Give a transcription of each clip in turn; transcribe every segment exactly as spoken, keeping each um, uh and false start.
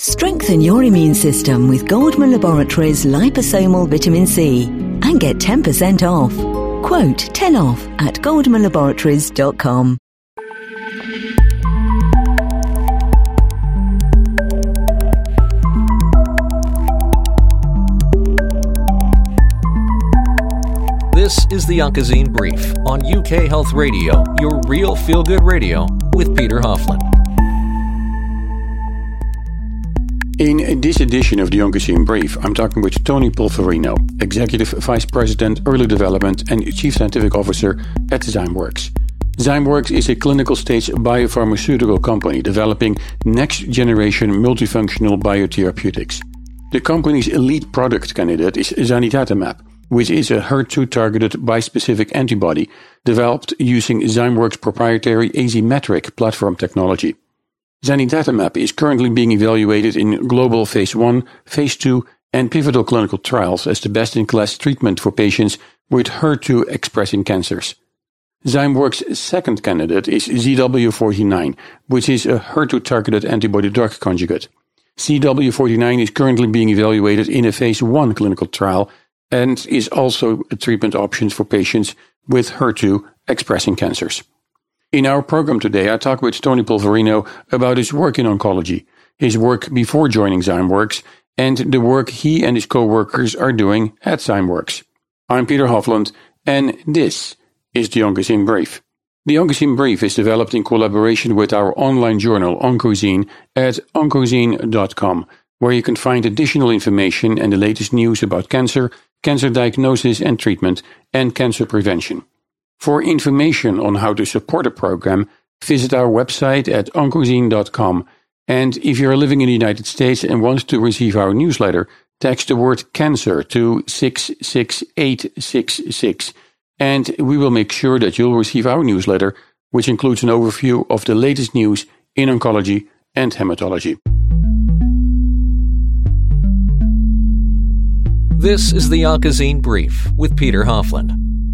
Strengthen your immune system with Goldman Laboratories liposomal vitamin C and get ten percent off. Quote ten off at goldman laboratories dot com. This is the Oncozine Brief on U K Health Radio, your real feel-good radio with Peter Hofland. In this edition of the Oncozine Brief, I'm talking with Tony Polverino, Executive Vice President, Early Development and Chief Scientific Officer at Zymeworks. Zymeworks is a clinical-stage biopharmaceutical company developing next-generation multifunctional biotherapeutics. The company's elite product candidate is zanidatamab, which is a H E R two-targeted bispecific antibody developed using Zymeworks' proprietary Azymetric platform technology. Zanidatamab is currently being evaluated in global phase one, phase two, and pivotal clinical trials as the best-in-class treatment for patients with H E R two-expressing cancers. Zymeworks' second candidate is Z W forty-nine, which is a H E R two-targeted antibody-drug conjugate. Z W forty-nine is currently being evaluated in a phase one clinical trial and is also a treatment option for patients with H E R two-expressing cancers. In our program today, I talk with Tony Polverino about his work in oncology, his work before joining Zymeworks, and the work he and his co-workers are doing at Zymeworks. I'm Peter Hofland, and this is the Oncozine Brief. The Oncozine Brief is developed in collaboration with our online journal Oncozine at oncozine dot com, where you can find additional information and the latest news about cancer, cancer diagnosis and treatment, and cancer prevention. For information on how to support the program, visit our website at oncozine dot com, and if you are living in the United States and want to receive our newsletter, text the word cancer to six six eight six six, and we will make sure that you'll receive our newsletter, which includes an overview of the latest news in oncology and hematology. This is the Oncozine Brief with Peter Hofland.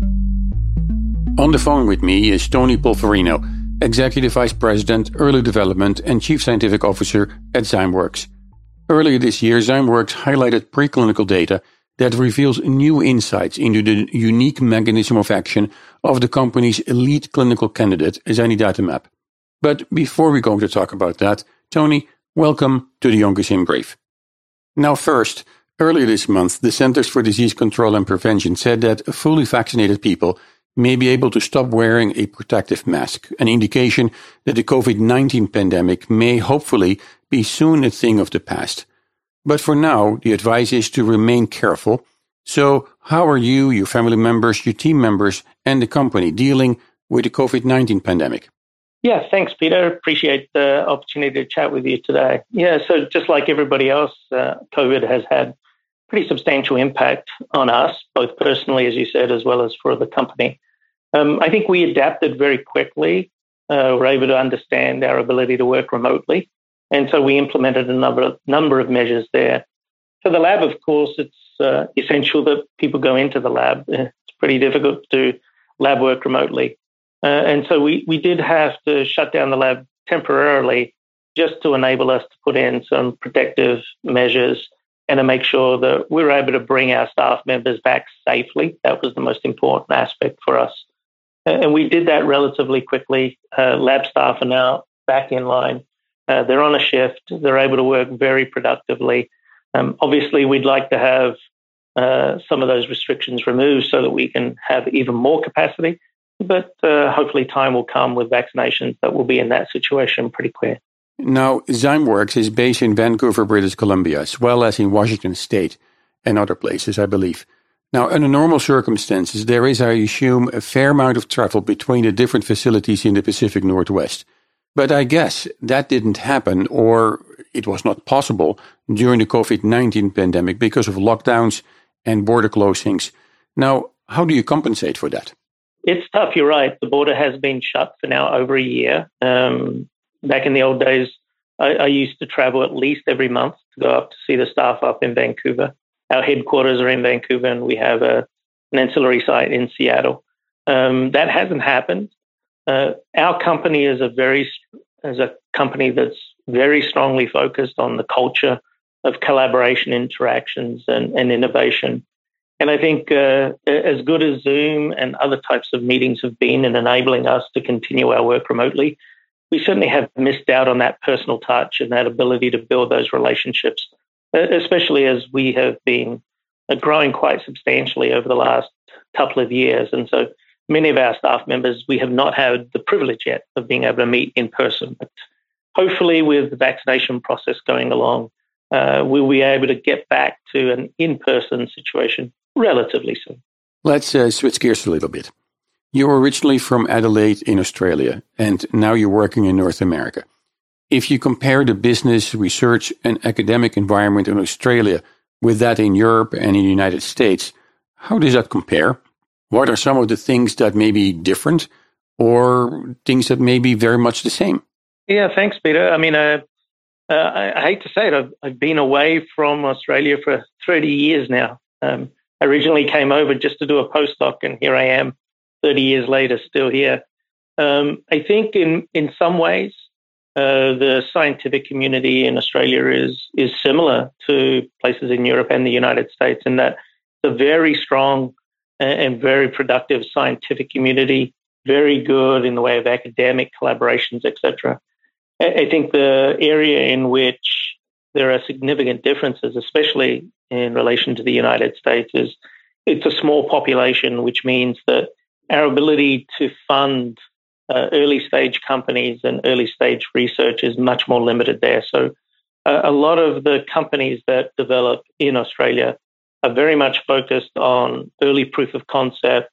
On the phone with me is Tony Polverino, Executive Vice President, Early Development and Chief Scientific Officer at Zymeworks. Earlier this year, Zymeworks highlighted preclinical data that reveals new insights into the unique mechanism of action of the company's elite clinical candidate, zanidatamab. But before we go to talk about that, Tony, welcome to the Oncozine Brief. Now first, earlier this month, the Centers for Disease Control and Prevention said that fully vaccinated people may be able to stop wearing a protective mask, an indication that the COVID nineteen pandemic may hopefully be soon a thing of the past. But for now, the advice is to remain careful. So how are you, your family members, your team members, and the company dealing with the COVID nineteen pandemic? Yeah, thanks, Peter. Appreciate the opportunity to chat with you today. Yeah, so just like everybody else, uh, COVID has had pretty substantial impact on us, both personally, as you said, as well as for the company. Um, I think we adapted very quickly. Uh, we're able to understand our ability to work remotely. And so we implemented a number of, number of measures there. For the lab, of course, it's uh, essential that people go into the lab. It's pretty difficult to do lab work remotely. Uh, and so we, we did have to shut down the lab temporarily just to enable us to put in some protective measures and to make sure that we were able to bring our staff members back safely. That was the most important aspect for us. And we did that relatively quickly. Uh, lab staff are now back in line. Uh, they're on a shift. They're able to work very productively. Um, obviously, we'd like to have uh, some of those restrictions removed so that we can have even more capacity. But uh, hopefully time will come with vaccinations that will be in that situation pretty quick. Now, Zymeworks is based in Vancouver, British Columbia, as well as in Washington State and other places, I believe. Now, under normal circumstances, there is, I assume, a fair amount of travel between the different facilities in the Pacific Northwest. But I guess that didn't happen, or it was not possible during the COVID nineteen pandemic because of lockdowns and border closings. Now, how do you compensate for that? It's tough, you're right. The border has been shut for now over a year. Um, back in the old days, I, I used to travel at least every month to go up to see the staff up in Vancouver. Our headquarters are in Vancouver, and we have a, an ancillary site in Seattle. Um, that hasn't happened. Uh, our company is a very is a company that's very strongly focused on the culture of collaboration, interactions, and, and innovation. And I think uh, as good as Zoom and other types of meetings have been in enabling us to continue our work remotely, we certainly have missed out on that personal touch and that ability to build those relationships, especially as we have been growing quite substantially over the last couple of years. And so many of our staff members, we have not had the privilege yet of being able to meet in person. But hopefully with the vaccination process going along, uh, we'll be able to get back to an in-person situation relatively soon. Let's uh, switch gears a little bit. You're originally from Adelaide in Australia, and now you're working in North America. If you compare the business, research, and academic environment in Australia with that in Europe and in the United States, how does that compare? What are some of the things that may be different or things that may be very much the same? Yeah, thanks, Peter. I mean, uh, uh, I, I hate to say it, I've, I've been away from Australia for thirty years now. Um, I originally came over just to do a postdoc, and here I am thirty years later, still here. Um, I think in, in some ways, uh, the scientific community in Australia is is similar to places in Europe and the United States in that it's a very strong and very productive scientific community, very good in the way of academic collaborations, et cetera. I think the area in which there are significant differences, especially in relation to the United States, is it's a small population, which means that our ability to fund uh, early stage companies and early stage research is much more limited there. So uh, a lot of the companies that develop in Australia are very much focused on early proof of concept,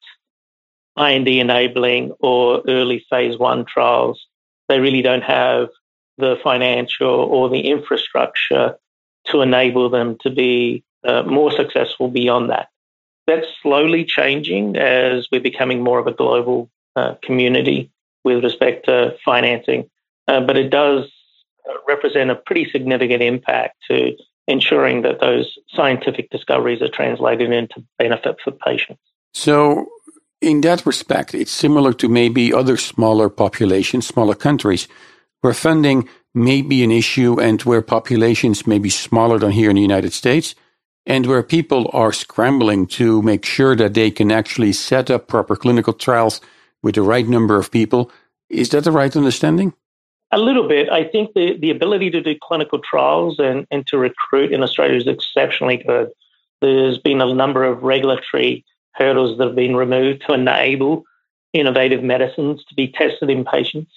I N D enabling, or early phase one trials. They really don't have the financial or the infrastructure to enable them to be uh, more successful beyond that. That's slowly changing as we're becoming more of a global uh, community with respect to financing, uh, but it does represent a pretty significant impact to ensuring that those scientific discoveries are translated into benefit for patients. So in that respect, it's similar to maybe other smaller populations, smaller countries, where funding may be an issue and where populations may be smaller than here in the United States, and where people are scrambling to make sure that they can actually set up proper clinical trials with the right number of people. Is that the right understanding? A little bit. I think the, the ability to do clinical trials and, and to recruit in Australia is exceptionally good. There's been a number of regulatory hurdles that have been removed to enable innovative medicines to be tested in patients.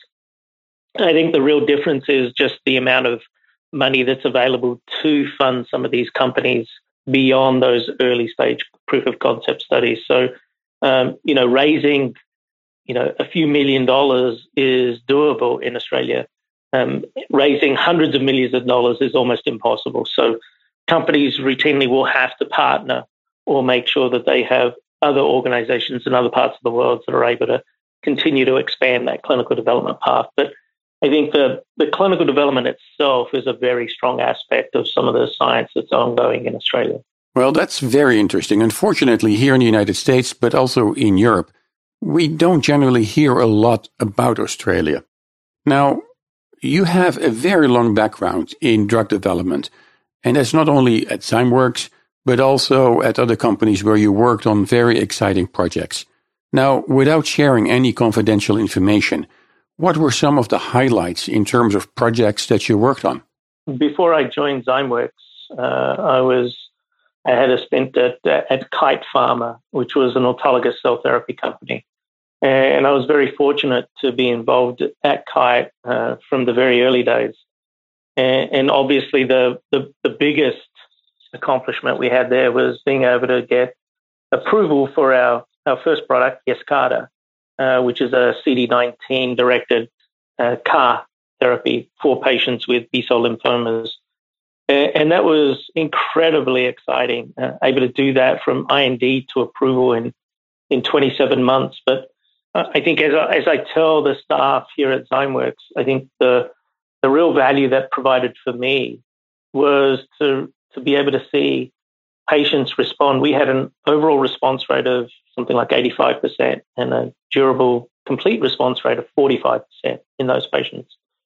I think the real difference is just the amount of money that's available to fund some of these companies beyond those early stage proof of concept studies. So, um, you know, raising, you know, a few million dollars is doable in Australia. Um, raising hundreds of millions of dollars is almost impossible. So companies routinely will have to partner or make sure that they have other organizations in other parts of the world that are able to continue to expand that clinical development path. But I think the, the clinical development itself is a very strong aspect of some of the science that's ongoing in Australia. Well, that's very interesting. Unfortunately, here in the United States, but also in Europe, we don't generally hear a lot about Australia. Now, you have a very long background in drug development, and that's not only at Zymeworks, but also at other companies where you worked on very exciting projects. Now, without sharing any confidential information, what were some of the highlights in terms of projects that you worked on? Before I joined Zymeworks, uh, I was I had a stint at at Kite Pharma, which was an autologous cell therapy company, and I was very fortunate to be involved at Kite uh, from the very early days. And, and obviously, the, the the biggest accomplishment we had there was being able to get approval for our our first product, Yescarta, Uh, which is a C D nineteen directed uh, C A R therapy for patients with B-cell lymphomas. Uh, and that was incredibly exciting, uh, able to do that from I N D to approval in, in twenty-seven months. But uh, I think as I, as I tell the staff here at Zymeworks, I think the the real value that provided for me was to, to be able to see patients respond. We had an overall response rate of something like eighty-five percent and a durable complete response rate of forty-five percent in those patients.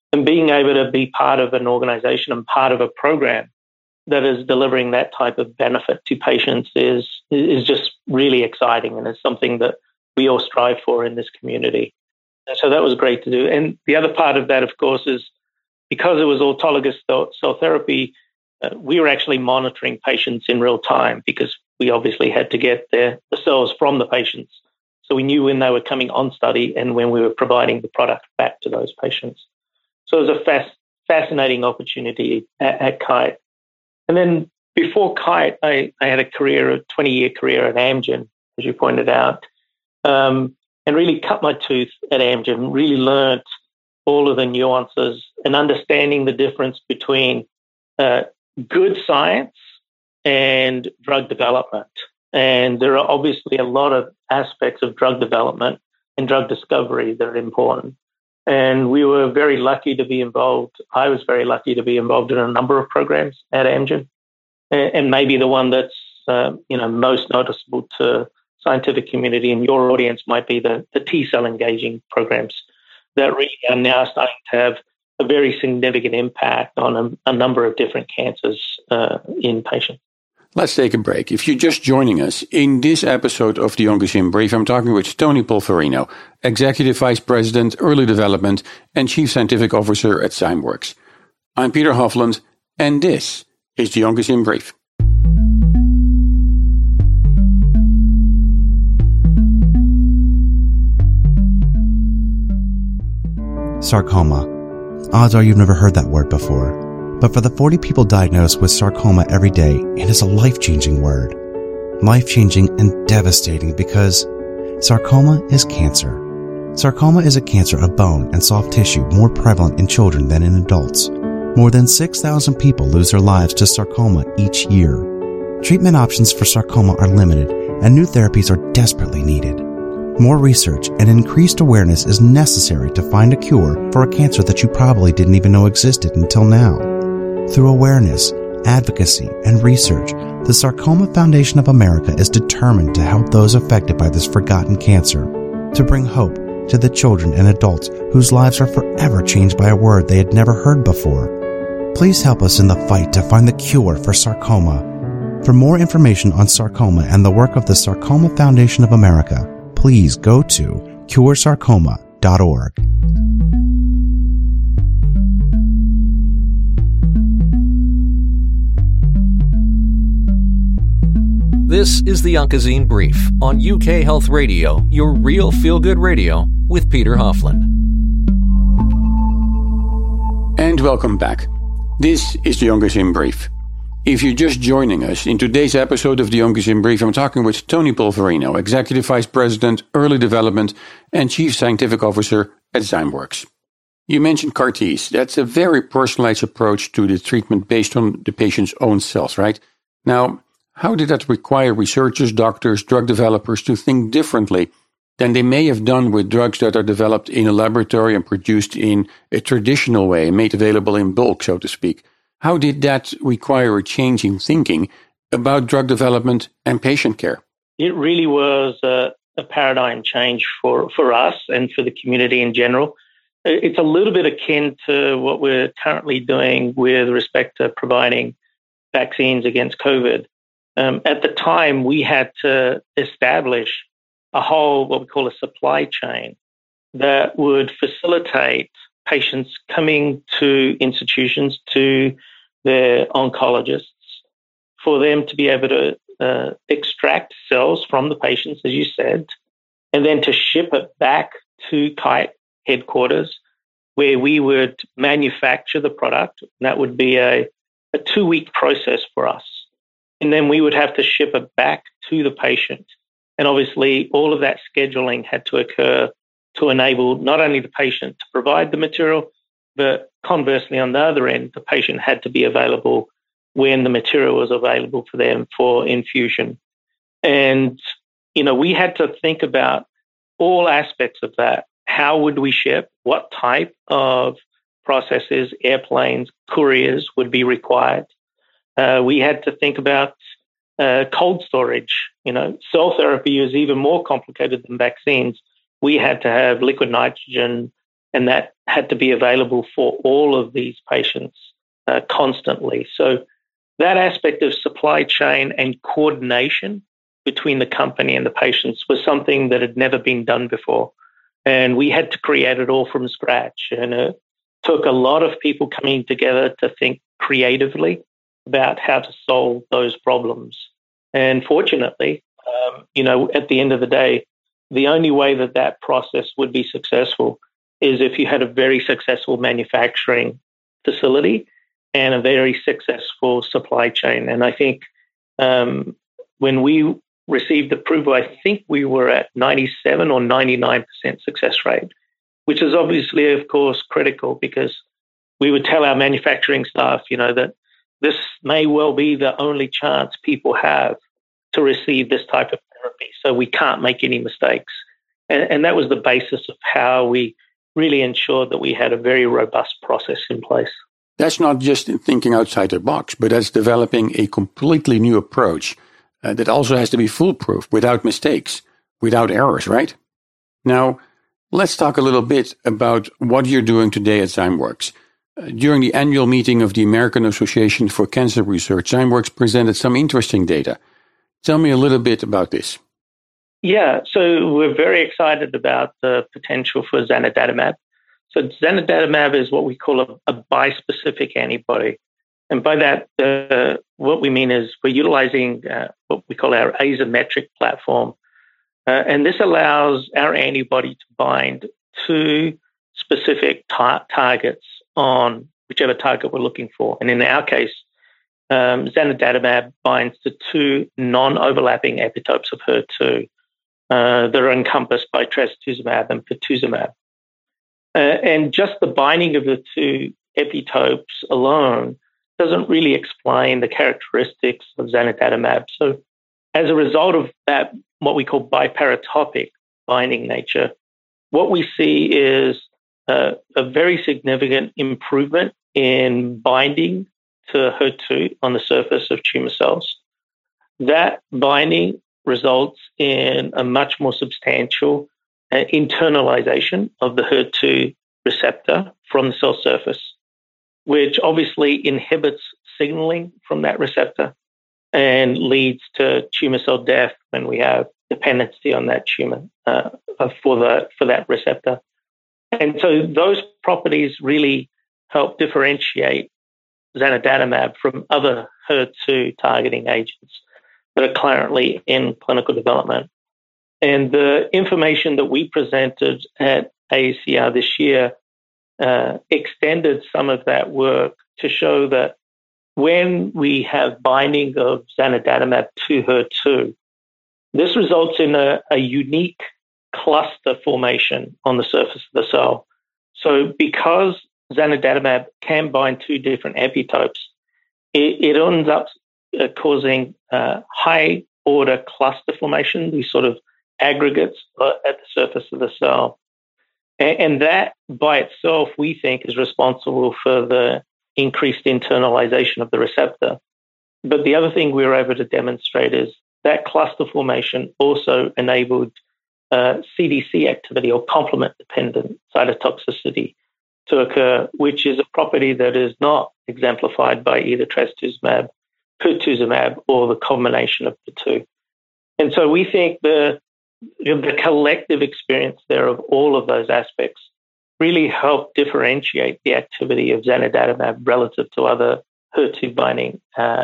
And being able to be part of an organization and part of a program that is delivering that type of benefit to patients is is just really exciting, and it's something that we all strive for in this community. And so that was great to do. And the other part of that, of course, is because it was autologous cell therapy, uh, we were actually monitoring patients in real time because we obviously had to get their, the cells from the patients. So we knew when they were coming on study and when we were providing the product back to those patients. So it was a fast, fascinating opportunity at, at Kite. And then before Kite, I, I had a career, a twenty-year career at Amgen, as you pointed out, um, and really cut my tooth at Amgen, really learned all of the nuances and understanding the difference between uh, good science and drug development. And there are obviously a lot of aspects of drug development and drug discovery that are important. And we were very lucky to be involved. I was very lucky to be involved in a number of programs at Amgen. And maybe the one that's uh, you know most noticeable to scientific community and your audience might be the, the T-cell engaging programs that really are now starting to have a very significant impact on a, a number of different cancers uh, in patients. Let's take a break. If you're just joining us, in this episode of the Oncogene Brief, I'm talking with Tony Polverino, Executive Vice President, Early Development and Chief Scientific Officer at Zymeworks. I'm Peter Hofland, and this is the Oncogene Brief. Sarcoma. Odds are you've never heard that word before. But for the forty people diagnosed with sarcoma every day, it is a life-changing word. Life-changing and devastating because sarcoma is cancer. Sarcoma is a cancer of bone and soft tissue more prevalent in children than in adults. More than six thousand people lose their lives to sarcoma each year. Treatment options for sarcoma are limited, and new therapies are desperately needed. More research and increased awareness is necessary to find a cure for a cancer that you probably didn't even know existed until now. Through awareness, advocacy, and research, the Sarcoma Foundation of America is determined to help those affected by this forgotten cancer, to bring hope to the children and adults whose lives are forever changed by a word they had never heard before. Please help us in the fight to find the cure for sarcoma. For more information on sarcoma and the work of the Sarcoma Foundation of America, please go to cure sarcoma dot org. This is the Oncogene Brief on U K Health Radio, your real feel-good radio, with Peter Hofland. And welcome back. This is the Oncogene Brief. If you're just joining us, in today's episode of the Oncogene Brief, I'm talking with Tony Polverino, Executive Vice President, Early Development and Chief Scientific Officer at Zymeworks. You mentioned C A R Ts. That's a very personalized approach to the treatment based on the patient's own cells, right? Now, how did that require researchers, doctors, drug developers to think differently than they may have done with drugs that are developed in a laboratory and produced in a traditional way, made available in bulk, so to speak? How did that require a change in thinking about drug development and patient care? It really was a, a paradigm change for, for us and for the community in general. It's a little bit akin to what we're currently doing with respect to providing vaccines against COVID. Um, at the time, we had to establish a whole, what we call a supply chain, that would facilitate patients coming to institutions, to their oncologists, for them to be able to uh, extract cells from the patients, as you said, and then to ship it back to Kite headquarters, where we would manufacture the product. And that would be a, a two-week process for us. And then we would have to ship it back to the patient. And obviously, all of that scheduling had to occur to enable not only the patient to provide the material, but conversely, on the other end, the patient had to be available when the material was available for them for infusion. And, you know, we had to think about all aspects of that. How would we ship? What type of processes, airplanes, couriers would be required? Uh, we had to think about uh, cold storage. You know, cell therapy is even more complicated than vaccines. We had to have liquid nitrogen and that had to be available for all of these patients uh, constantly. So that aspect of supply chain and coordination between the company and the patients was something that had never been done before. And we had to create it all from scratch. And it took a lot of people coming together to think creatively about how to solve those problems. And fortunately, um, you know, at the end of the day, the only way that that process would be successful is if you had a very successful manufacturing facility and a very successful supply chain. And I think um, when we received approval, I think we were at ninety-seven or ninety-nine percent success rate, which is obviously, of course, critical, because we would tell our manufacturing staff, you know, that this may well be the only chance people have to receive this type of therapy. So we can't make any mistakes. And, and that was the basis of how we really ensured that we had a very robust process in place. That's not just thinking outside the box, but that's developing a completely new approach uh, that also has to be foolproof, without mistakes, without errors, right? Now, let's talk a little bit about what you're doing today at Zymeworks. Uh, during the annual meeting of the American Association for Cancer Research, Zymeworks presented some interesting data. Tell me a little bit about this. Yeah, so we're very excited about the potential for zanidatamab. So zanidatamab is what we call a, a bispecific antibody. And by that, uh, what we mean is we're utilizing uh, what we call our asymmetric platform. Uh, and this allows our antibody to bind to specific tar- targets on whichever target we're looking for. And in our case, um, zanidatamab binds to two non-overlapping epitopes of H E R two. Uh, that are encompassed by trastuzumab and pertuzumab. Uh, and just the binding of the two epitopes alone doesn't really explain the characteristics of zanidatamab. So as a result of that, what we call biparatopic binding nature, what we see is uh, a very significant improvement in binding to H E R two on the surface of tumor cells. That binding results in a much more substantial uh, internalization of the H E R two receptor from the cell surface, which obviously inhibits signaling from that receptor and leads to tumor cell death when we have dependency on that tumor uh, for the for that receptor. And so those properties really help differentiate zanidatamab from other H E R two targeting agents that are currently in clinical development. And the information that we presented at A A C R this year uh, extended some of that work to show that when we have binding of zanidatamab to H E R two, this results in a, a unique cluster formation on the surface of the cell. So because zanidatamab can bind two different epitopes, it, it ends up Uh, causing uh, high order cluster formation, these sort of aggregates uh, at the surface of the cell. And, and that by itself, we think, is responsible for the increased internalization of the receptor. But the other thing we were able to demonstrate is that cluster formation also enabled uh, C D C activity, or complement-dependent cytotoxicity, to occur, which is a property that is not exemplified by either trastuzumab, pertuzumab, or the combination of the two. And so we think the, the collective experience there of all of those aspects really help differentiate the activity of zanidatamab relative to other H E R two binding uh,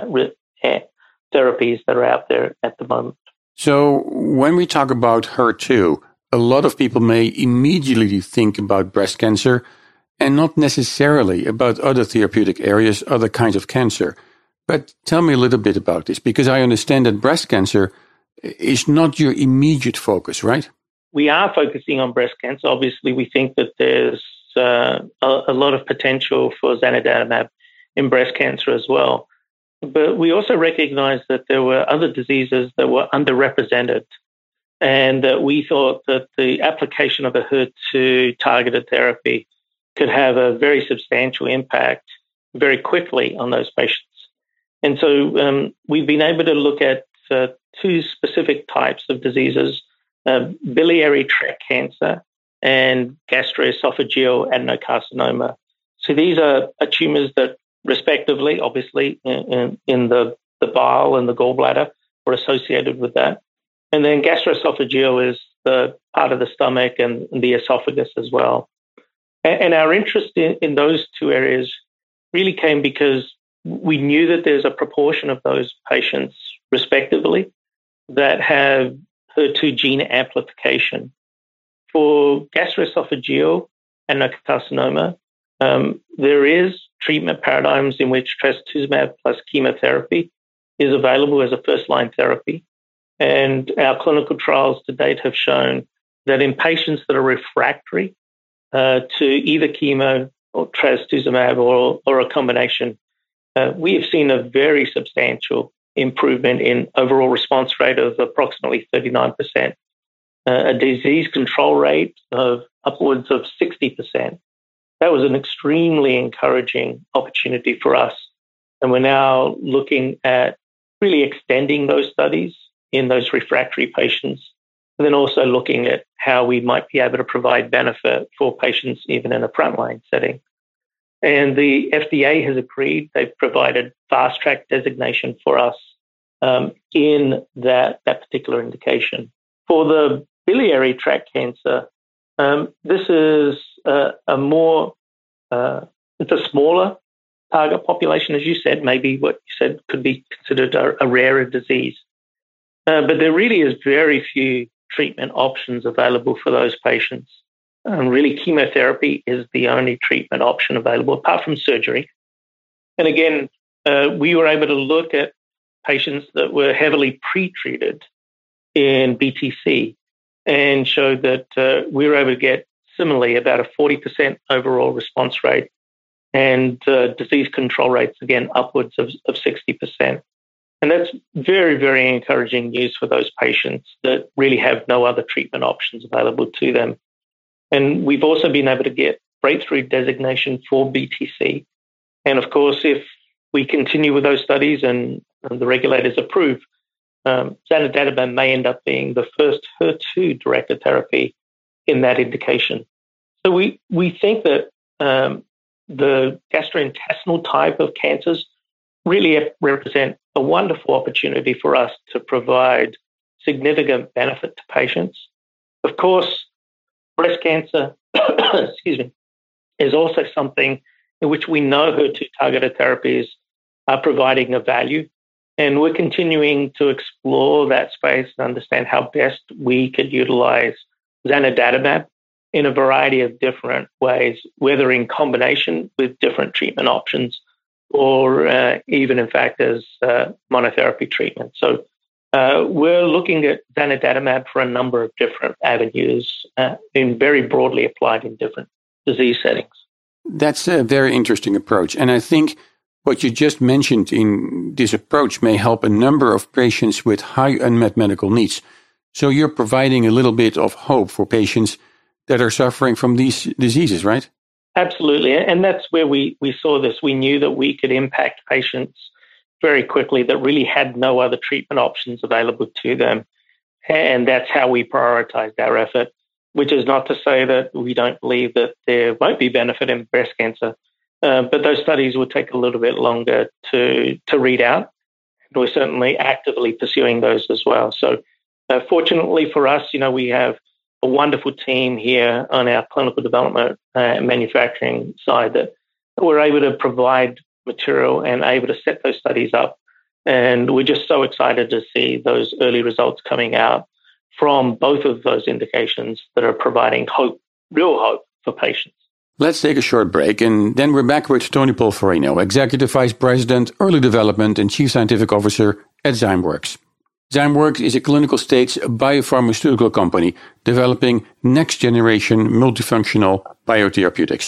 therapies that are out there at the moment. So when we talk about H E R two, a lot of people may immediately think about breast cancer and not necessarily about other therapeutic areas, other kinds of cancer. But tell me a little bit about this, because I understand that breast cancer is not your immediate focus, right? We are focusing on breast cancer. Obviously, we think that there's uh, a, a lot of potential for zanidatamab in breast cancer as well. But we also recognize that there were other diseases that were underrepresented, and that we thought that the application of a H E R two targeted therapy could have a very substantial impact very quickly on those patients. And so um, we've been able to look at uh, two specific types of diseases, uh, biliary tract cancer and gastroesophageal adenocarcinoma. So these are, are tumors that respectively, obviously, in, in the, the bile and the gallbladder were associated with that. And then gastroesophageal is the part of the stomach and the esophagus as well. And, and our interest in, in those two areas really came because we knew that there's a proportion of those patients, respectively, that have H E R two gene amplification. For gastroesophageal adenocarcinoma, um, there is treatment paradigms in which trastuzumab plus chemotherapy is available as a first-line therapy. And our clinical trials to date have shown that in patients that are refractory uh, to either chemo or trastuzumab or, or a combination, uh, we have seen a very substantial improvement in overall response rate of approximately thirty-nine percent, uh, a disease control rate of upwards of sixty percent. That was an extremely encouraging opportunity for us. And we're now looking at really extending those studies in those refractory patients, and then also looking at how we might be able to provide benefit for patients even in a frontline setting. And the F D A has agreed. They've provided fast track designation for us um, in that, that particular indication. For the biliary tract cancer, um, this is a, a more, uh, it's a smaller target population, as you said, maybe what you said could be considered a, a rarer disease. Uh, but there really is very few treatment options available for those patients. And really, chemotherapy is the only treatment option available, apart from surgery. And again, uh, we were able to look at patients that were heavily pretreated in B T C and showed that uh, we were able to get similarly about a forty percent overall response rate and uh, disease control rates, again, upwards of, of sixty percent. And that's very, very encouraging news for those patients that really have no other treatment options available to them. And we've also been able to get breakthrough designation for B T C. And of course, if we continue with those studies and, and the regulators approve, um, zanidatamab may end up being the first H E R two-directed therapy in that indication. So we, we think that um, the gastrointestinal type of cancers really represent a wonderful opportunity for us to provide significant benefit to patients. Of course, breast cancer, excuse me, is also something in which we know H E R two-targeted therapies are providing a value, and we're continuing to explore that space and understand how best we could utilize zanidatamab in a variety of different ways, whether in combination with different treatment options or uh, even, in fact, as uh, monotherapy treatment. So uh, we're looking at zanidatamab for a number of different avenues, uh, and very broadly applied in different disease settings. That's a very interesting approach. And I think what you just mentioned in this approach may help a number of patients with high unmet medical needs. So you're providing a little bit of hope for patients that are suffering from these diseases, right? Absolutely. And that's where we, we saw this. We knew that we could impact patients very quickly that really had no other treatment options available to them. And that's how we prioritized our effort, which is not to say that we don't believe that there won't be benefit in breast cancer. Uh, but those studies will take a little bit longer to, to read out. And we're certainly actively pursuing those as well. So uh, fortunately for us, you know, we have a wonderful team here on our clinical development and uh, manufacturing side that we're able to provide material and able to set those studies up. And we're just so excited to see those early results coming out from both of those indications that are providing hope, real hope for patients. Let's take a short break, and then we're back with Tony Polverino, Executive Vice President, Early Development and Chief Scientific Officer at Zymeworks. Zymeworks is a clinical-stage biopharmaceutical company developing next-generation multifunctional biotherapeutics.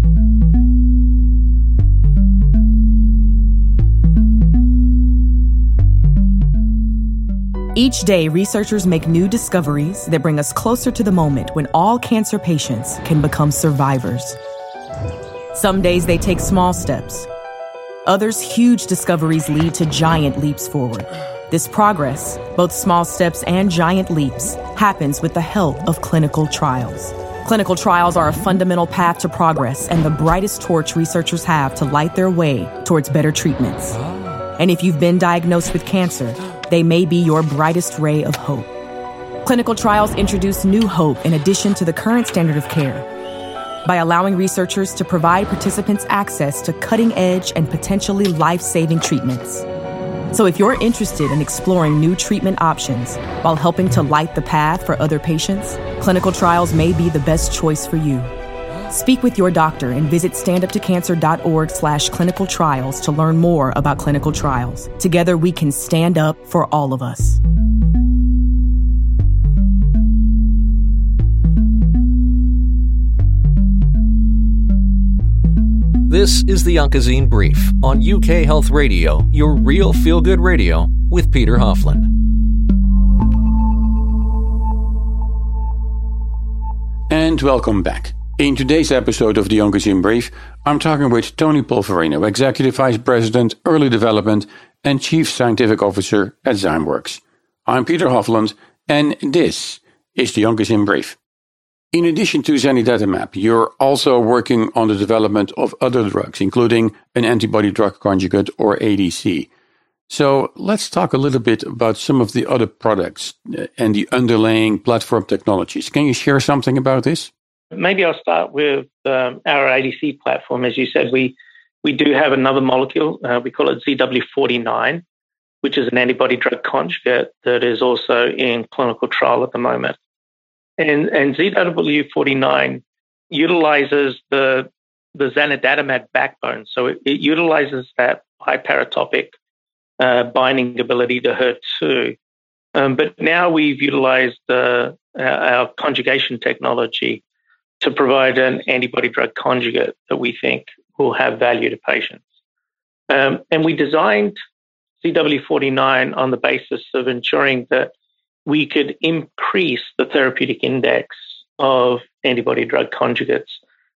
Each day, researchers make new discoveries that bring us closer to the moment when all cancer patients can become survivors. Some days they take small steps. Others, huge discoveries lead to giant leaps forward. This progress, both small steps and giant leaps, happens with the help of clinical trials. Clinical trials are a fundamental path to progress and the brightest torch researchers have to light their way towards better treatments. And if you've been diagnosed with cancer, they may be your brightest ray of hope. Clinical trials introduce new hope in addition to the current standard of care by allowing researchers to provide participants access to cutting-edge and potentially life-saving treatments. So if you're interested in exploring new treatment options while helping to light the path for other patients, clinical trials may be the best choice for you. Speak with your doctor and visit standuptocancer.org slash clinical trials to learn more about clinical trials. Together we can stand up for all of us. This is the Oncozine Brief on U K Health Radio, your real feel-good radio, with Peter Hofland. And welcome back. In today's episode of the Oncozine Brief, I'm talking with Tony Polverino, Executive Vice President, Early Development and Chief Scientific Officer at Zymeworks. I'm Peter Hofland, and this is the Oncozine Brief. In addition to zanidatamab, you're also working on the development of other drugs, including an antibody-drug conjugate, or A D C. So let's talk a little bit about some of the other products and the underlying platform technologies. Can you share something about this? Maybe I'll start with um, our A D C platform. As you said, we, we do have another molecule. Uh, we call it Z W forty-nine, which is an antibody-drug conjugate that is also in clinical trial at the moment. And, and Z W forty-nine utilizes the, the zanidatamab backbone. So it, it utilizes that biparatopic uh, binding ability to H E R two. Um, but now we've utilized uh, our conjugation technology to provide an antibody-drug conjugate that we think will have value to patients. Um, and we designed Z W forty-nine on the basis of ensuring that we could increase the therapeutic index of antibody-drug conjugates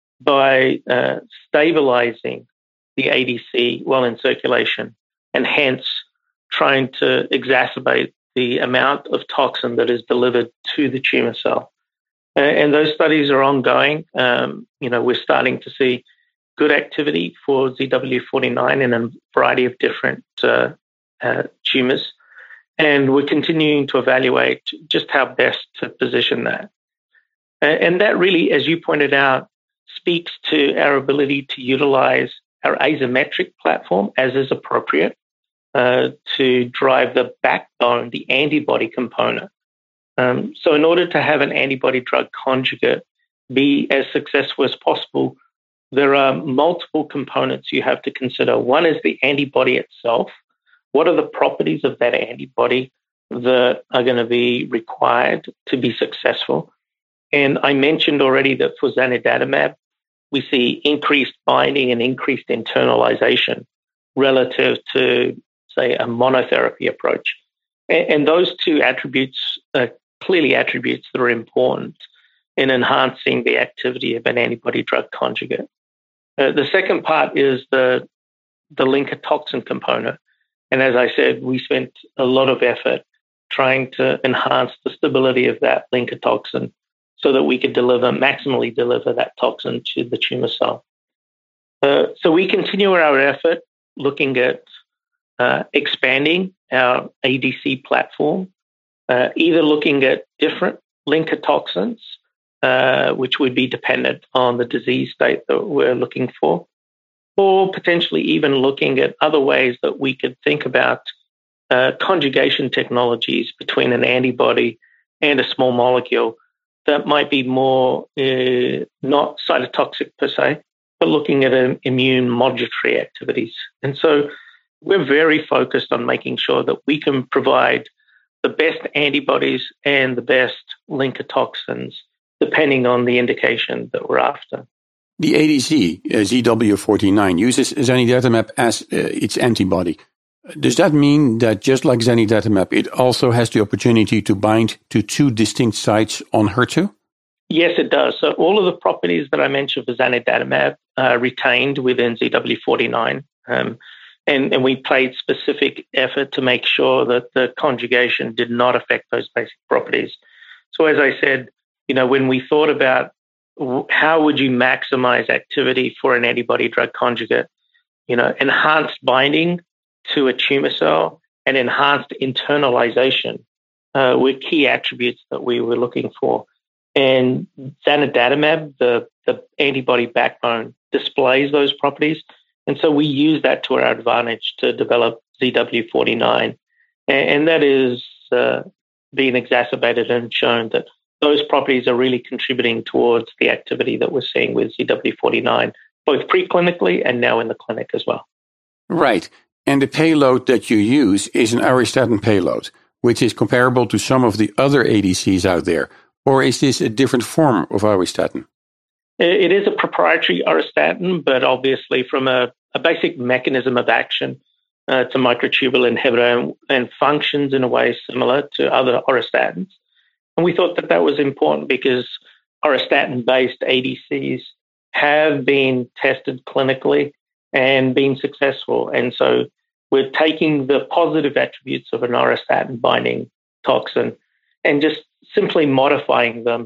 by uh, stabilizing the A D C while in circulation, and hence trying to exacerbate the amount of toxin that is delivered to the tumor cell. Uh, and those studies are ongoing. Um, you know, we're starting to see good activity for Z W forty-nine in a variety of different uh, uh, tumors. And we're continuing to evaluate just how best to position that. And that really, as you pointed out, speaks to our ability to utilize our asymmetric platform as is appropriate uh, to drive the backbone, the antibody component. Um, so in order to have an antibody-drug conjugate be as successful as possible, there are multiple components you have to consider. One is the antibody itself. What are the properties of that antibody that are going to be required to be successful? And I mentioned already that for zanidatamab, we see increased binding and increased internalization relative to, say, a monotherapy approach. And, and those two attributes are clearly attributes that are important in enhancing the activity of an antibody-drug conjugate. Uh, the second part is the, the linker toxin component. And as I said, we spent a lot of effort trying to enhance the stability of that linker toxin so that we could deliver, maximally deliver that toxin to the tumor cell. Uh, so we continue our effort looking at uh, expanding our A D C platform, uh, either looking at different linker toxins, uh, which would be dependent on the disease state that we're looking for, or potentially even looking at other ways that we could think about uh, conjugation technologies between an antibody and a small molecule that might be more uh, not cytotoxic per se, but looking at um, immune modulatory activities. And so we're very focused on making sure that we can provide the best antibodies and the best linker toxins, depending on the indication that we're after. The A D C, uh, Z W forty-nine, uses zanidatamab as uh, its antibody. Does that mean that just like zanidatamab, it also has the opportunity to bind to two distinct sites on H E R two? Yes, it does. So all of the properties that I mentioned for zanidatamab are retained within Z W forty-nine. Um, and, and we played specific effort to make sure that the conjugation did not affect those basic properties. So as I said, you know, when we thought about how would you maximize activity for an antibody drug conjugate? You know, enhanced binding to a tumor cell and enhanced internalization uh, were key attributes that we were looking for. And zanidatamab, the, the antibody backbone, displays those properties. And so we use that to our advantage to develop Z W forty-nine. And, and that is uh, being exacerbated and shown that those properties are really contributing towards the activity that we're seeing with Z W forty-nine, both preclinically and now in the clinic as well. Right. And the payload that you use is an auristatin payload, which is comparable to some of the other A D Cs out there. Or is this a different form of auristatin? It is a proprietary auristatin, but obviously from a, a basic mechanism of action, uh, it's a microtubule inhibitor and, and functions in a way similar to other auristatins. And we thought that that was important because auristatin-based A D Cs have been tested clinically and been successful. And so we're taking the positive attributes of an auristatin binding toxin and just simply modifying them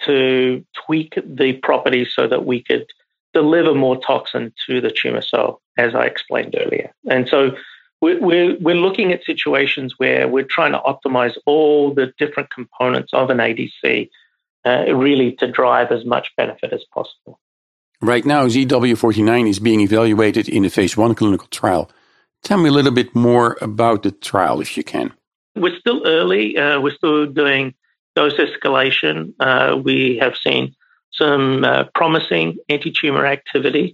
to tweak the properties so that we could deliver more toxin to the tumor cell, as I explained earlier. And so we're, we're, we're looking at situations where we're trying to optimize all the different components of an A D C uh, really to drive as much benefit as possible. Right now, Z W forty-nine is being evaluated in a phase one clinical trial. Tell me a little bit more about the trial, if you can. We're still early. Uh, we're still doing dose escalation. Uh, we have seen some uh, promising anti-tumor activity.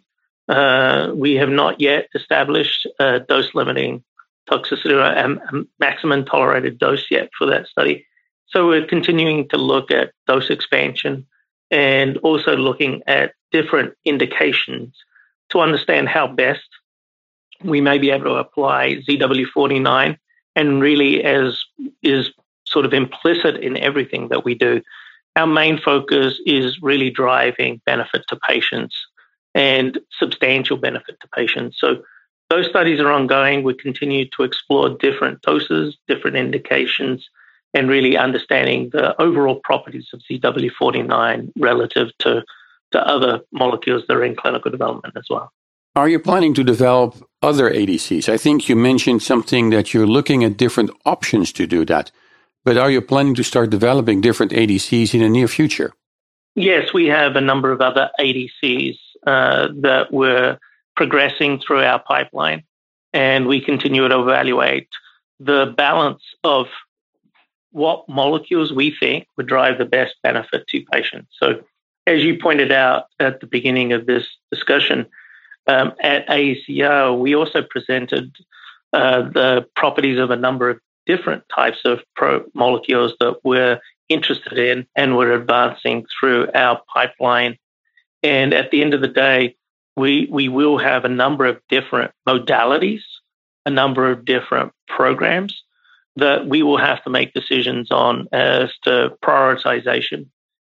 Uh, we have not yet established a dose-limiting toxicity or a, a maximum tolerated dose yet for that study. So we're continuing to look at dose expansion and also looking at different indications to understand how best we may be able to apply Z W forty-nine, and really, as is sort of implicit in everything that we do, our main focus is really driving benefit to patients and substantial benefit to patients. So those studies are ongoing. We continue to explore different doses, different indications, and really understanding the overall properties of Z W forty-nine relative to, to other molecules that are in clinical development as well. Are you planning to develop other A D Cs? I think you mentioned something that you're looking at different options to do that. But are you planning to start developing different A D Cs in the near future? Yes, we have a number of other A D Cs uh, that we're progressing through our pipeline, and we continue to evaluate the balance of what molecules we think would drive the best benefit to patients. So as you pointed out at the beginning of this discussion, um, at A A C R, we also presented uh, the properties of a number of different types of pro molecules that we're interested in and we're advancing through our pipeline. And at the end of the day, we, we will have a number of different modalities, a number of different programs that we will have to make decisions on as to prioritization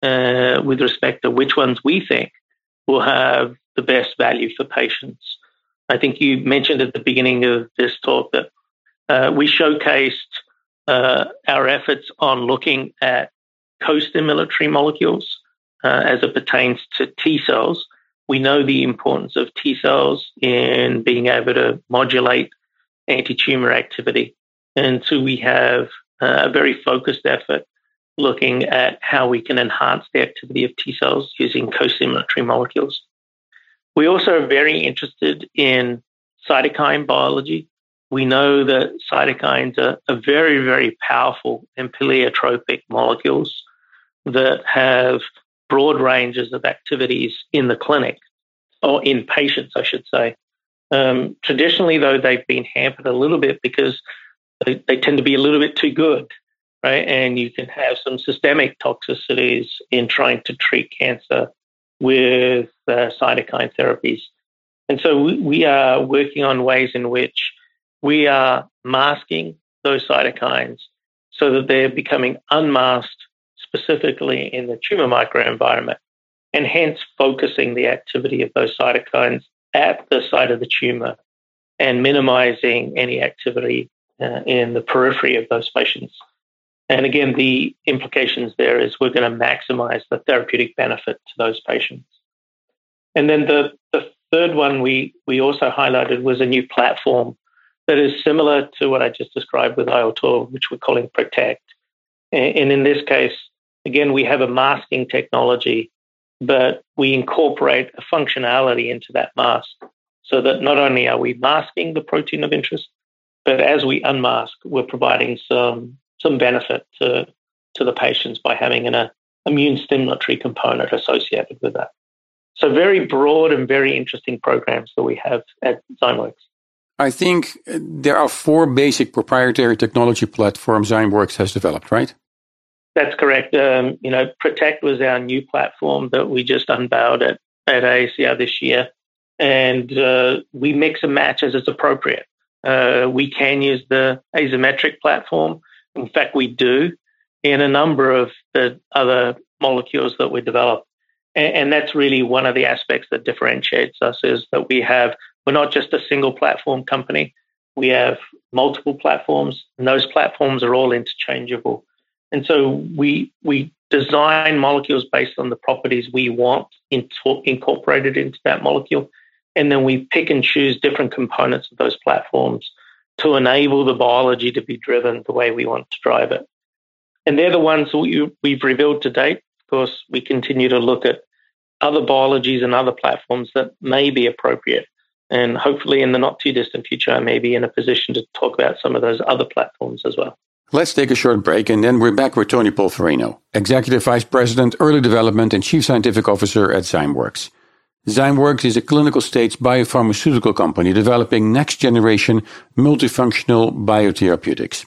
uh, with respect to which ones we think will have the best value for patients. I think you mentioned at the beginning of this talk that Uh, we showcased uh, our efforts on looking at co-stimulatory molecules uh, as it pertains to T cells. We know the importance of T cells in being able to modulate anti-tumor activity. And so we have uh, a very focused effort looking at how we can enhance the activity of T cells using co-stimulatory molecules. We also are very interested in cytokine biology. We know that cytokines are, are very, very powerful and pleiotropic molecules that have broad ranges of activities in the clinic, or in patients, I should say. Um, traditionally, though, they've been hampered a little bit because they, they tend to be a little bit too good, right? And you can have some systemic toxicities in trying to treat cancer with uh, cytokine therapies. And so we, we are working on ways in which we are masking those cytokines so that they're becoming unmasked specifically in the tumor microenvironment, and hence focusing the activity of those cytokines at the site of the tumor and minimizing any activity uh, in the periphery of those patients. And again, the implications there is we're going to maximize the therapeutic benefit to those patients. And then the, the third one we, we also highlighted was a new platform that is similar to what I just described with I L twelve, which we're calling PROTECT. And, and in this case, again, we have a masking technology, but we incorporate a functionality into that mask so that not only are we masking the protein of interest, but as we unmask, we're providing some some benefit to, to the patients by having an uh, immune stimulatory component associated with that. So very broad and very interesting programs that we have at Zymeworks. I think there are four basic proprietary technology platforms Zymeworks has developed, right? That's correct. Um, you know, PROTECT was our new platform that we just unveiled at, at A A C R this year. And uh, we mix and match as it's appropriate. Uh, we can use the Azymetric platform. In fact, we do in a number of the other molecules that we develop. And, and that's really one of the aspects that differentiates us is that we have, we're not just a single platform company. We have multiple platforms, and those platforms are all interchangeable. And so we we design molecules based on the properties we want in, incorporated into that molecule. And then we pick and choose different components of those platforms to enable the biology to be driven the way we want to drive it. And they're the ones we, we've revealed to date. Of course, we continue to look at other biologies and other platforms that may be appropriate. And hopefully in the not too distant future, I may be in a position to talk about some of those other platforms as well. Let's take a short break, and then we're back with Tony Polverino, Executive Vice President, Early Development and Chief Scientific Officer at Zymeworks. Zymeworks is a clinical-stage biopharmaceutical company developing next-generation multifunctional biotherapeutics.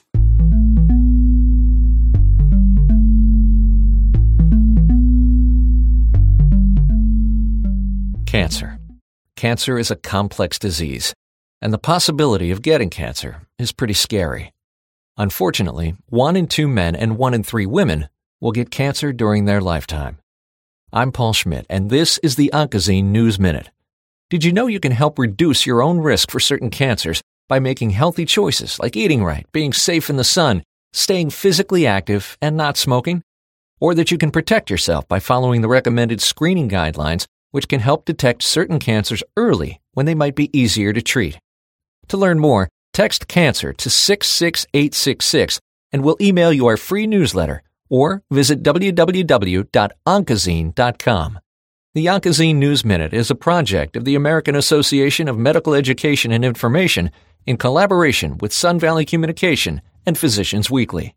Cancer. Cancer is a complex disease, and the possibility of getting cancer is pretty scary. Unfortunately, one in two men and one in three women will get cancer during their lifetime. I'm Paul Schmidt, and this is the Oncozine News Minute. Did you know you can help reduce your own risk for certain cancers by making healthy choices like eating right, being safe in the sun, staying physically active, and not smoking? Or that you can protect yourself by following the recommended screening guidelines, which can help detect certain cancers early when they might be easier to treat. To learn more, text CANCER to six six eight six six and we'll email you our free newsletter or visit w w w dot oncozine dot com. The Oncozine News Minute is a project of the American Association of Medical Education and Information in collaboration with Sun Valley Communication and Physicians Weekly.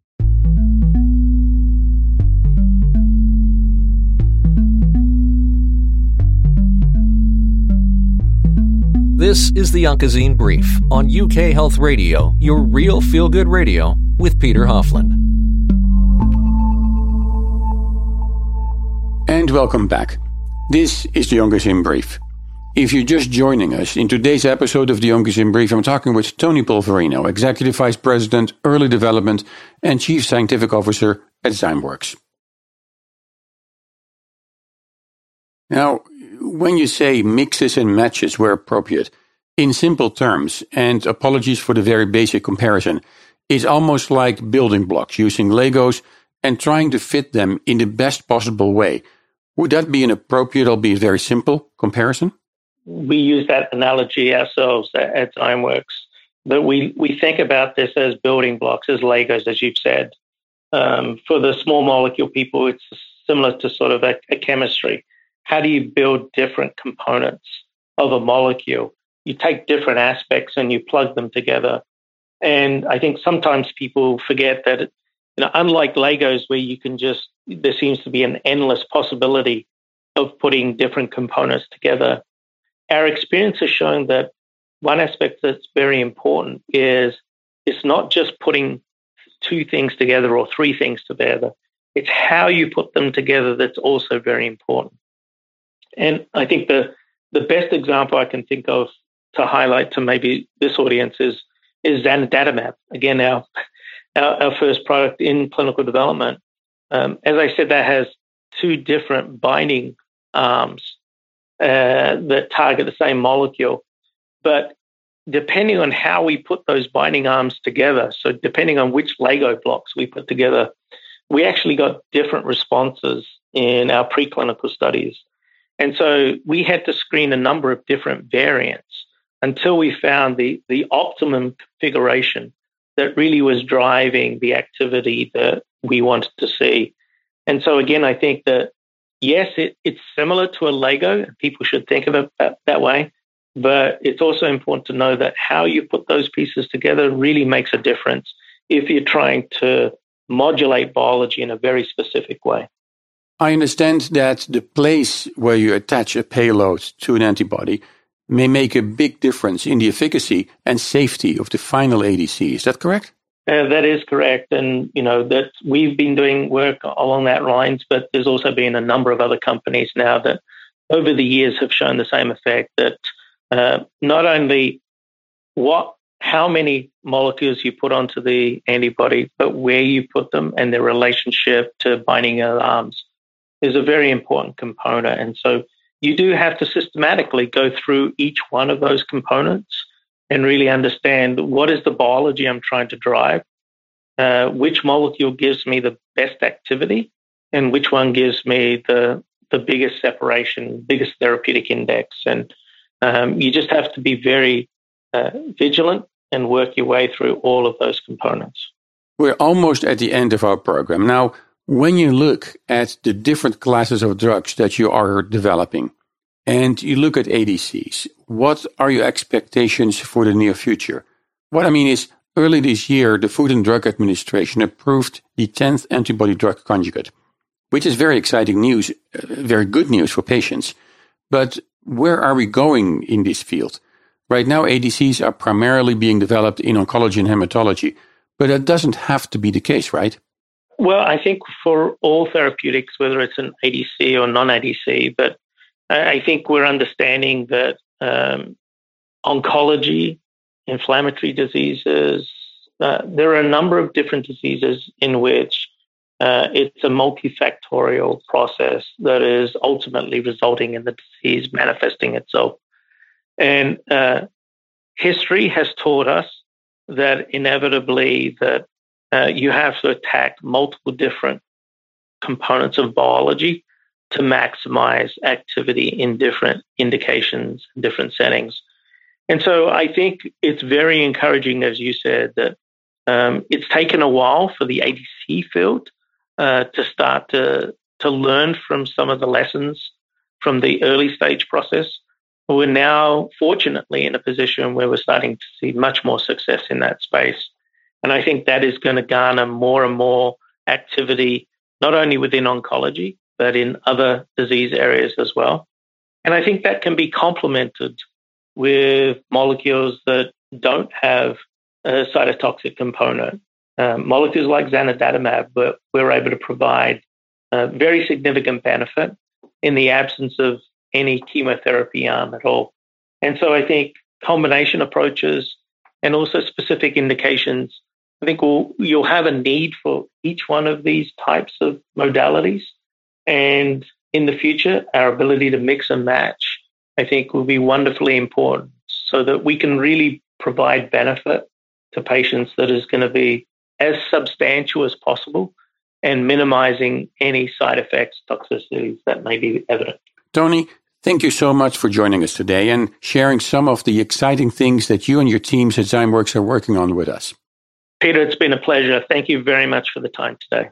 This is the Oncozine Brief on U K Health Radio, your real feel-good radio, with Peter Hofland. And welcome back. This is the Oncozine Brief. If you're just joining us, in today's episode of the Oncozine Brief, I'm talking with Tony Polverino, Executive Vice President, Early Development and Chief Scientific Officer at Zymeworks. Now, when you say mixes and matches where appropriate, in simple terms, and apologies for the very basic comparison, it's almost like building blocks, using Legos and trying to fit them in the best possible way. Would that be an appropriate, albeit very simple, comparison? We use that analogy ourselves at Zymeworks, that we, we think about this as building blocks, as Legos, as you've said. Um, for the small molecule people, it's similar to sort of a, a chemistry. How do you build different components of a molecule? You take different aspects and you plug them together. And I think sometimes people forget that, you know, unlike Legos where you can just, there seems to be an endless possibility of putting different components together. Our experience has shown that one aspect that's very important is it's not just putting two things together or three things together. It's how you put them together that's also very important. And I think the, the best example I can think of to highlight to maybe this audience is, is zanidatamab. Again, our, our, our first product in clinical development. Um, as I said, that has two different binding arms uh, that target the same molecule. But depending on how we put those binding arms together, so depending on which Lego blocks we put together, we actually got different responses in our preclinical studies. And so we had to screen a number of different variants until we found the, the optimum configuration that really was driving the activity that we wanted to see. And so again, I think that, yes, it, it's similar to a Lego, and people should think of it that, that way, but it's also important to know that how you put those pieces together really makes a difference if you're trying to modulate biology in a very specific way. I understand that the place where you attach a payload to an antibody may make a big difference in the efficacy and safety of the final A D C. Is that correct? Uh, that is correct. And, you know, that we've been doing work along that lines, but there's also been a number of other companies now that over the years have shown the same effect, that uh, not only what, how many molecules you put onto the antibody, but where you put them and their relationship to binding arms is a very important component. And so you do have to systematically go through each one of those components and really understand what is the biology I'm trying to drive, uh, which molecule gives me the best activity, and which one gives me the the biggest separation, biggest therapeutic index. And um, you just have to be very uh, vigilant and work your way through all of those components. We're almost at the end of our program. Now, when you look at the different classes of drugs that you are developing, and you look at A D Cs, what are your expectations for the near future? What I mean is, early this year, the Food and Drug Administration approved the tenth antibody-drug conjugate, which is very exciting news, uh, very good news for patients. But where are we going in this field? Right now, A D Cs are primarily being developed in oncology and hematology, but that doesn't have to be the case, right? Well, I think for all therapeutics, whether it's an A D C or non-A D C, but I think we're understanding that um, oncology, inflammatory diseases, uh, there are a number of different diseases in which uh, it's a multifactorial process that is ultimately resulting in the disease manifesting itself. And uh, history has taught us that inevitably that uh, you have to attack multiple different components of biology to maximize activity in different indications, different settings. And so I think it's very encouraging, as you said, that um, it's taken a while for the A D C field uh, to start to, to learn from some of the lessons from the early stage process. We're now, fortunately, in a position where we're starting to see much more success in that space. And I think that is going to garner more and more activity, not only within oncology, but in other disease areas as well. And I think that can be complemented with molecules that don't have a cytotoxic component. Um, molecules like zanidatamab, but we're able to provide a very significant benefit in the absence of any chemotherapy arm at all. And so I think combination approaches and also specific indications, I think we'll, you'll have a need for each one of these types of modalities. And in the future, our ability to mix and match, I think, will be wonderfully important so that we can really provide benefit to patients that is going to be as substantial as possible and minimizing any side effects, toxicities that may be evident. Tony, thank you so much for joining us today and sharing some of the exciting things that you and your teams at Zymeworks are working on with us. Peter, it's been a pleasure. Thank you very much for the time today.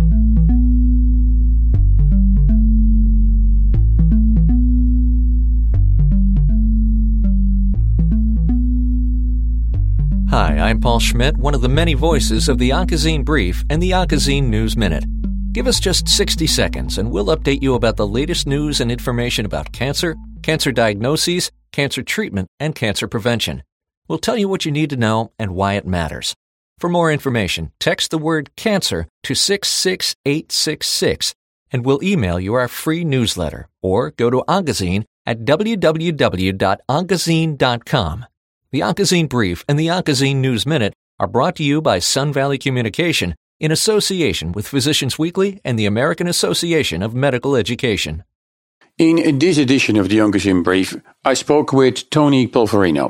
Hi, I'm Paul Schmidt, one of the many voices of the Oncozine Brief and the Oncozine News Minute. Give us just sixty seconds and we'll update you about the latest news and information about cancer, cancer diagnoses, cancer treatment, and cancer prevention. We'll tell you what you need to know and why it matters. For more information, text the word cancer to six six eight six six and we'll email you our free newsletter, or go to Oncozine at w w w dot oncozine dot com. The Oncozine Brief and the Oncozine News Minute are brought to you by Sun Valley Communication in association with Physicians Weekly and the American Association of Medical Education. In this edition of the Oncozine Brief, I spoke with Tony Polverino,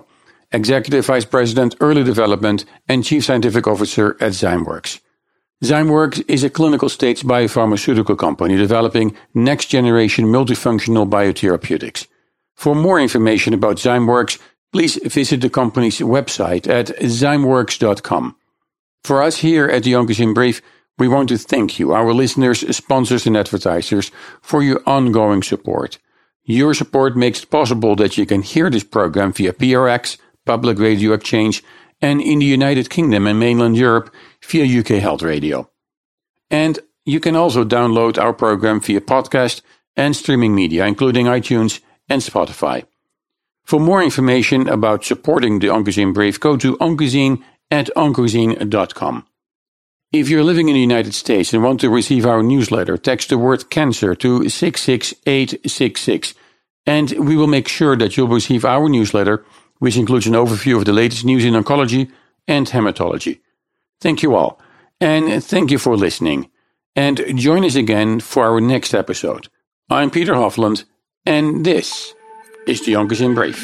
Executive Vice President Early Development and Chief Scientific Officer at Zymeworks. Zymeworks is a clinical stage biopharmaceutical company developing next-generation multifunctional biotherapeutics. For more information about Zymeworks, please visit the company's website at zymeworks dot com. For us here at the Oncogene Brief, we want to thank you, our listeners, sponsors and advertisers, for your ongoing support. Your support makes it possible that you can hear this program via P R X, Public Radio Exchange, and in the United Kingdom and mainland Europe via U K Health Radio. And you can also download our program via podcast and streaming media, including iTunes and Spotify. For more information about supporting the Oncogene Brief, go to oncogene at oncogene dot com. If you're living in the United States and want to receive our newsletter, text the word cancer to six six eight six six, and we will make sure that you'll receive our newsletter, which includes an overview of the latest news in oncology and hematology. Thank you all, and thank you for listening. And join us again for our next episode. I'm Peter Hofland, and this is the Oncogene Brief.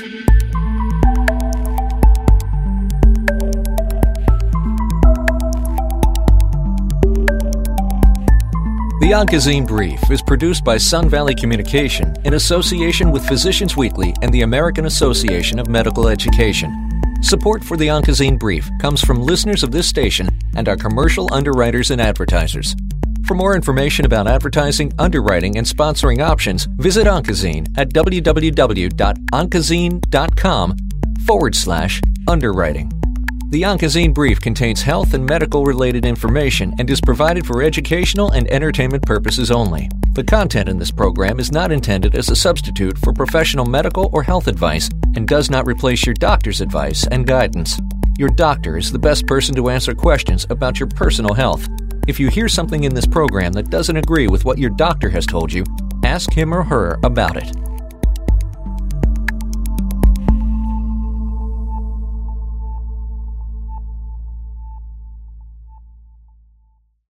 The Oncogene Brief is produced by Sun Valley Communication in association with Physicians Weekly and the American Association of Medical Education. Support for the Oncogene Brief comes from listeners of this station and our commercial underwriters and advertisers. For more information about advertising, underwriting, and sponsoring options, visit Oncogene at www.oncogene.com forward slash underwriting. The Oncogene Brief contains health and medical-related information and is provided for educational and entertainment purposes only. The content in this program is not intended as a substitute for professional medical or health advice and does not replace your doctor's advice and guidance. Your doctor is the best person to answer questions about your personal health. If you hear something in this program that doesn't agree with what your doctor has told you, ask him or her about it.